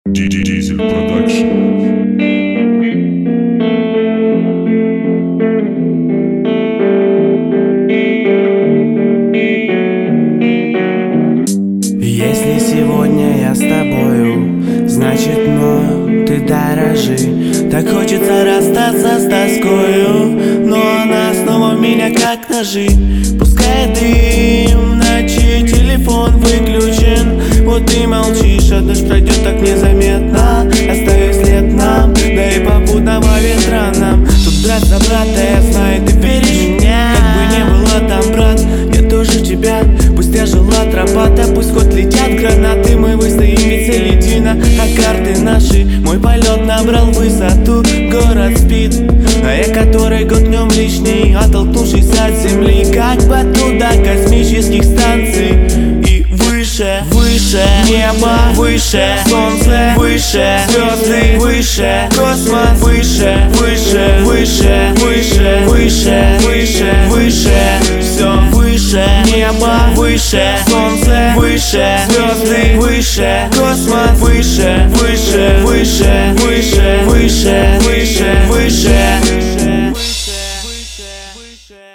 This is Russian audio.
Дизель Продакшн. Если сегодня я с тобою, значит мною ты дорожи. Так хочется расстаться с тоскою, но она снова в меня как ножи. Пускай дым, в ночи телефон выключен. Вот ты молчишь, а дождь пройдет так незаметно, оставив след нам, да и попутного ветра нам. Тут брат за брата, я знаю, ты веришь в меня. Как бы не было там, брат, я тоже в тебя. Пусть я жила тропата, пусть хоть летят гранаты, мы выстоим, ведь цели дюйна, а карты наши. Мой полет набрал высоту, город спит, а я который год днем лишний, оттолкнувшись от земли, как бы туда космических станций. И выше, выше небо, выше солнце, выше звезды, выше космос, выше, выше, выше, выше, выше, выше, выше, все выше небо, выше солнце, выше звезды, выше космос, выше, выше, выше, выше, выше, выше, выше.